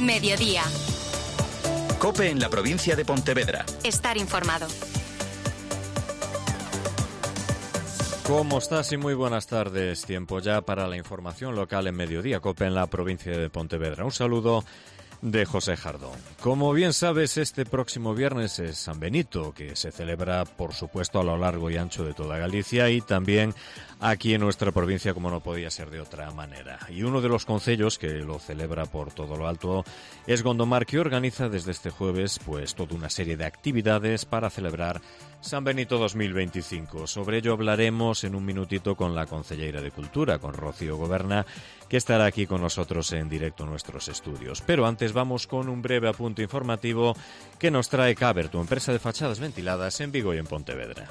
Mediodía. COPE en la provincia de Pontevedra. Estar informado. ¿Cómo estás? Y muy buenas tardes. Tiempo ya para la información local en Mediodía, COPE en la provincia de Pontevedra. Un saludo de José Jardón. Como bien sabes, este próximo viernes es San Benito, que se celebra, por supuesto, a lo largo y ancho de toda Galicia y también aquí en nuestra provincia, como no podía ser de otra manera. Y uno de los concellos que lo celebra por todo lo alto es Gondomar, que organiza desde este jueves pues toda una serie de actividades para celebrar San Benito 2025. Sobre ello hablaremos en un minutito con la concelleira de Cultura, con Rocío Goberna, que estará aquí con nosotros en directo en nuestros estudios. Pero antes vamos con un breve apunte informativo que nos trae Caber, tu empresa de fachadas ventiladas en Vigo y en Pontevedra.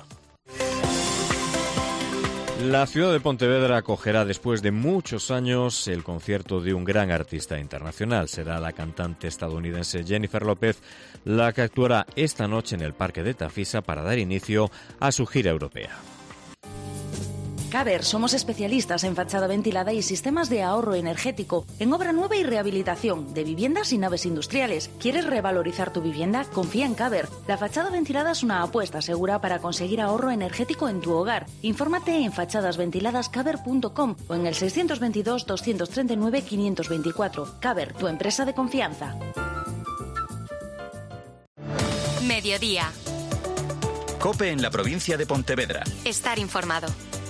La ciudad de Pontevedra acogerá después de muchos años el concierto de un gran artista internacional. Será la cantante estadounidense Jennifer López la que actuará esta noche en el Parque de Tafisa para dar inicio a su gira europea. Caber, somos especialistas en fachada ventilada y sistemas de ahorro energético, en obra nueva y rehabilitación, de viviendas y naves industriales. ¿Quieres revalorizar tu vivienda? Confía en Caber. La fachada ventilada es una apuesta segura para conseguir ahorro energético en tu hogar. Infórmate en fachadasventiladascaber.com o en el 622-239-524. Caber, tu empresa de confianza. Mediodía. COPE en la provincia de Pontevedra. Estar informado.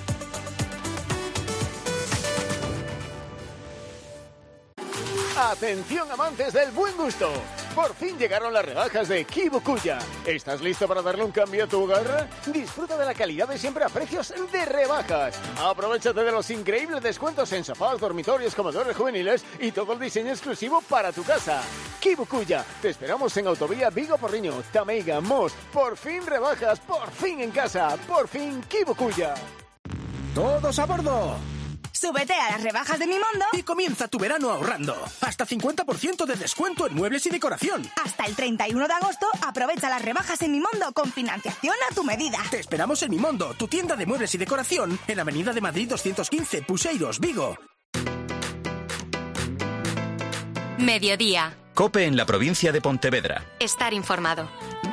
Atención amantes del buen gusto. Por fin llegaron las rebajas de Kibukuya. ¿Estás listo para darle un cambio a tu hogar? Disfruta de la calidad de siempre a precios de rebajas. Aprovéchate de los increíbles descuentos en sofás, dormitorios, comedores juveniles y todo el diseño exclusivo para tu casa. Kibukuya. Te esperamos en Autovía Vigo Porriño, Tameiga, Mos. Por fin rebajas, por fin en casa, por fin Kibukuya. ¡Todos a bordo! Súbete a las rebajas de Mimondo y comienza tu verano ahorrando. Hasta 50% de descuento en muebles y decoración. Hasta el 31 de agosto aprovecha las rebajas en Mimondo con financiación a tu medida. Te esperamos en Mimondo, tu tienda de muebles y decoración, en Avenida de Madrid 215, Puseiros, Vigo. Mediodía. COPE en la provincia de Pontevedra. Estar informado.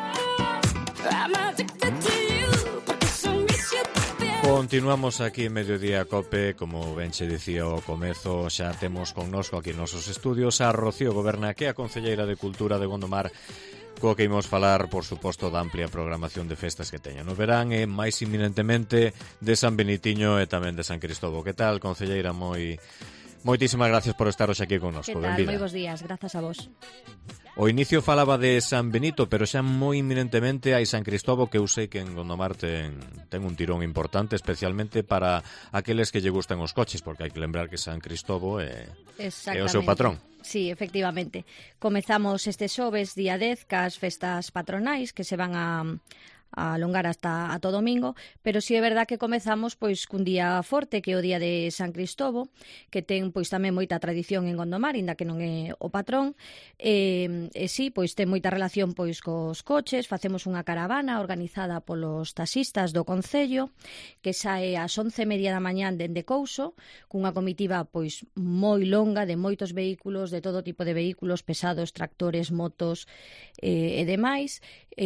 Continuamos aquí en Mediodía COPE, como ben che dicía ao comezo, xa temos connosco aquí nos nosos estudios a Rocío Goberna, que é a concelleira de Cultura de Gondomar, co que imos falar, por suposto, da amplia programación de festas que teña no verán e máis inminentemente de San Benitiño e tamén de San Cristóbal. Que tal, concelleira? Moitísimas gracias por estar hoxe aquí connosco. Que tal? Benvida. Moi bons días, grazas a vos. O inicio falaba de San Benito, pero xa moi inminentemente hai San Cristóbal, que eu sei que en Gondomar ten un tirón importante, especialmente para aqueles que lle gustan os coches, porque hai que lembrar que San Cristóbal é o seu patrón. Sí, efectivamente. Comezamos este xoves, día 10, cas festas patronais que se van a alongar hasta a todo domingo, pero si é verdad que comezamos pois cun día forte, que é o día de San Cristóbal, que ten pois tamén moita tradición en Gondomar, inda que non é o patrón, e si, pois ten moita relación pois cos coches. Facemos unha caravana organizada polos taxistas do concello, que sae ás 11:30 da mañán dende Couso, cunha comitiva pois moi longa de moitos vehículos, de todo tipo de vehículos pesados, tractores, motos e demais.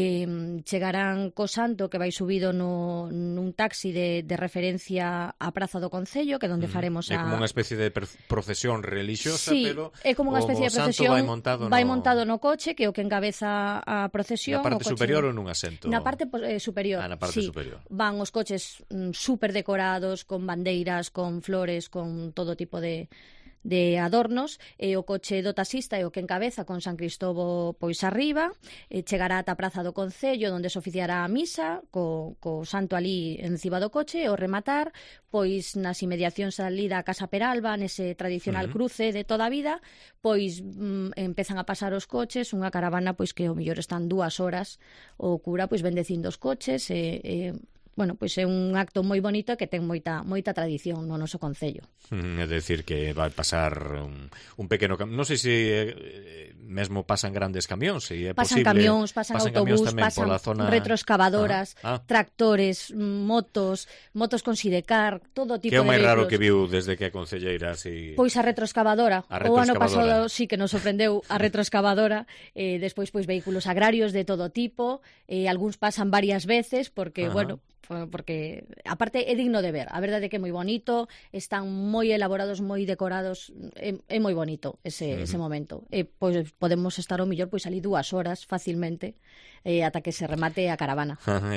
Chegarán co santo, que vai subido nun taxi de referencia á Praza do Concello, que é onde faremos É como unha especie de procesión relixiosa, sí, pero é como unha especie de procesión, vai montado no coche, que é o que encabeza a procesión. Na parte coche, superior ou nun asento? Na parte superior. Na parte sí. superior. Van os coches super decorados, con bandeiras, con flores, con todo tipo de adornos, e o coche do taxista é o que encabeza con San Cristóbal pois arriba, chegará ata a Praza do Concello, onde se oficiará a misa co santo ali encima do coche, e ao rematar pois nas inmediacións ali da Casa Peralba, nese tradicional cruce de toda a vida, pois empezan a pasar os coches, unha caravana pois que ao mellor están 2 horas o cura pois bendecindo os coches e bueno, pois é un acto moi bonito que ten moita tradición no noso concello. É dicir que vai pasar un pequeno non sei se mesmo pasan grandes camións, se é pasan posible. Camións, pasan autobús, pasan zona... retroexcavadoras, tractores, motos con sidecar, todo tipo de vehículos. Que é o máis raro que viu desde que é concelleira? Si... Pois a retroexcavadora. O ano pasado sí que nos sorprendeu a retroexcavadora, despois pois vehículos agrarios de todo tipo, algúns pasan varias veces porque, bueno, porque aparte é digno de ver. A verdade é que é moi bonito, están moi elaborados, moi decorados, é moi bonito ese momento. Pois podemos estar ao mellor pois ali 2 horas facilmente ata que se remate a caravana.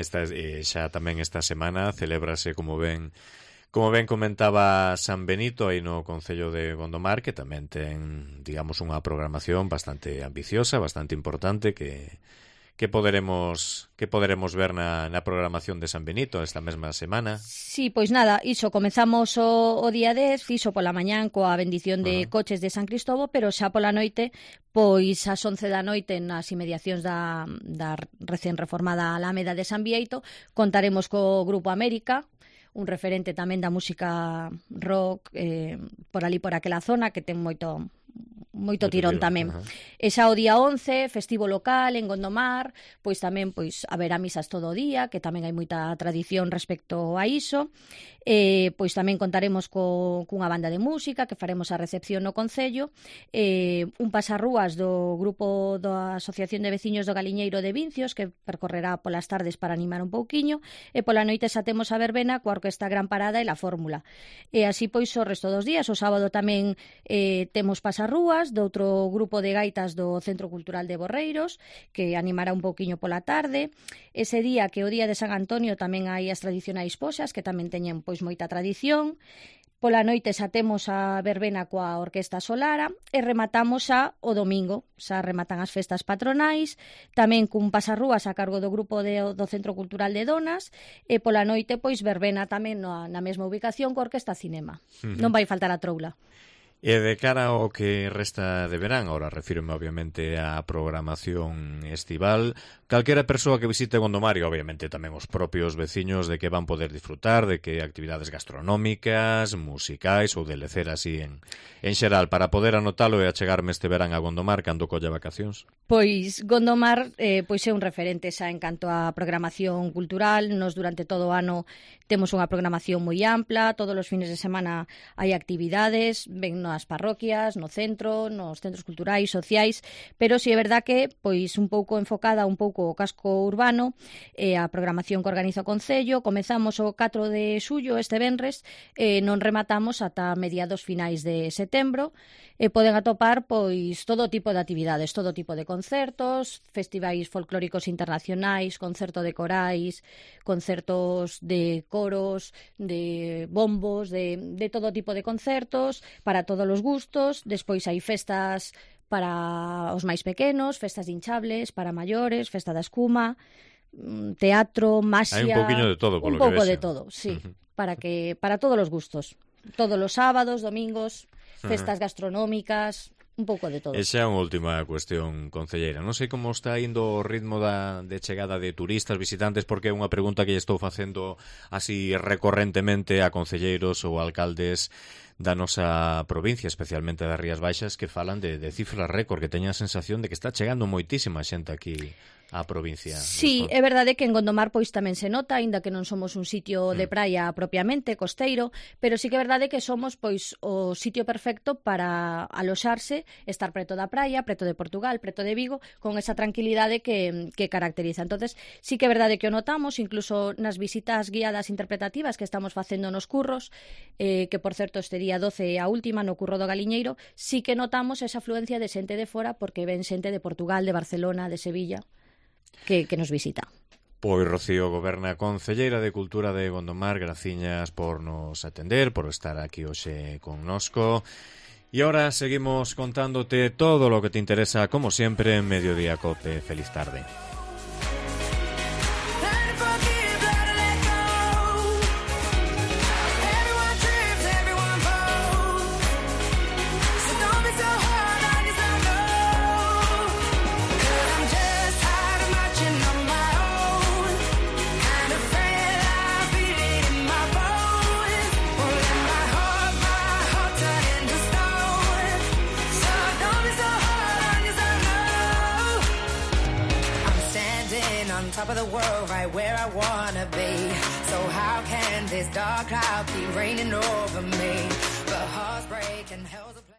Xa tamén esta semana celébrase, como ben comentaba, San Benito aí no Concello de Gondomar, que tamén ten, digamos, unha programación bastante ambiciosa, bastante importante, que poderemos ver na programación de San Benito esta mesma semana. Sí, pois nada, iso, comezamos o día 10, iso pola mañán coa bendición de coches de San Cristóbal, pero xa pola noite, pois ás 11 da noite nas inmediacións da recén reformada Alámeda de San Bieito, contaremos co Grupo América, un referente tamén da música rock por ali, por aquela zona, que ten moito tirón tamén. E xa o día 11, festivo local en Gondomar, pois tamén pois haberá misas todo o día, que tamén hai moita tradición respecto a iso. Pois tamén contaremos cunha banda de música que faremos a recepción no Concello, un pasarrúas do grupo da Asociación de Veciños do Galiñeiro de Vincios, que percorrerá polas tardes para animar un pouquiño, e pola noite xa temos a verbena coa Orquesta Gran Parada e la Fórmula. E así pois o resto dos días. O sábado tamén temos pasarrúas do outro grupo de gaitas do Centro Cultural de Borreiros, que animará un pouquiño pola tarde. Ese día, que é o día de San Antonio, tamén hai as tradicionais posas, que tamén teñen pois moita tradición. Pola noite xa temos a verbena coa Orquesta Solara e rematamos xa o domingo, xa rematan as festas patronais, tamén cun pasarrúas a cargo do grupo do Centro Cultural de Donas, e pola noite pois verbena tamén na mesma ubicación coa Orquesta Cinema. Non vai faltar a troula. E de cara ao que resta de verán, ahora refírome obviamente á programación estival, calquera persoa que visite Gondomar e obviamente tamén os propios veciños de que van poder disfrutar, de que actividades gastronómicas, musicais ou de lecer así en xeral, para poder anotalo e achegarme este verán a Gondomar cando colla vacacións? Pois Gondomar pois é un referente xa en canto á programación cultural. Nos durante todo o ano temos unha programación moi ampla, todos os fines de semana hai actividades, ben nas parroquias, no centro, nos centros culturais, sociais, pero si é verdad que pois un pouco enfocada un pouco o casco urbano, a programación que organiza o Concello. Comezamos o 4 de xullo este venres, non rematamos ata mediados finais de setembro, e poden atopar pois todo tipo de actividades, todo tipo de concertos, festivais folclóricos internacionais, concerto de corais, concertos de coros, de bombos, de todo tipo de concertos para todos os gustos. Despois hai festas para os máis pequenos, festas de hinchables para maiores, festa da escuma, teatro, maxia... Hai un pouquiño de todo, polo que un pouco vexe. de todo, sí, para todos os gustos. Todos os sábados, domingos, festas gastronómicas, un pouco de todo. E xa unha última cuestión, concelleira. Non sei como está indo o ritmo de chegada de turistas, visitantes, porque é unha pregunta que lle estou facendo así recorrentemente a concelleiros ou alcaldes da nosa provincia, especialmente das Rías Baixas, que falan de cifras récord, que teñen a sensación de que está chegando moitísima xente aquí á provincia. Sí, é verdade que en Gondomar pois tamén se nota, aínda que non somos un sitio de praia propiamente, costeiro, pero sí que é verdade que somos pois o sitio perfecto para aloxarse, estar preto da praia, preto de Portugal, preto de Vigo, con esa tranquilidade que caracteriza. Entonces, sí que é verdade que o notamos, incluso nas visitas guiadas interpretativas que estamos facendo nos curros, que por certo este día 12 a última no curro do Galiñeiro, sí que notamos esa afluencia de xente de fora, porque ven xente de Portugal, de Barcelona, de Sevilla, que nos visita. Pois Rocío Goberna, concelleira de Cultura de Gondomar, graciñas por nos atender, por estar aquí hoxe connosco. E ahora seguimos contándote todo lo que te interesa, como siempre, en Mediodía Cope. Feliz tarde. top of the world, right where I wanna be. So how can this dark cloud keep raining over me? But hearts break and hell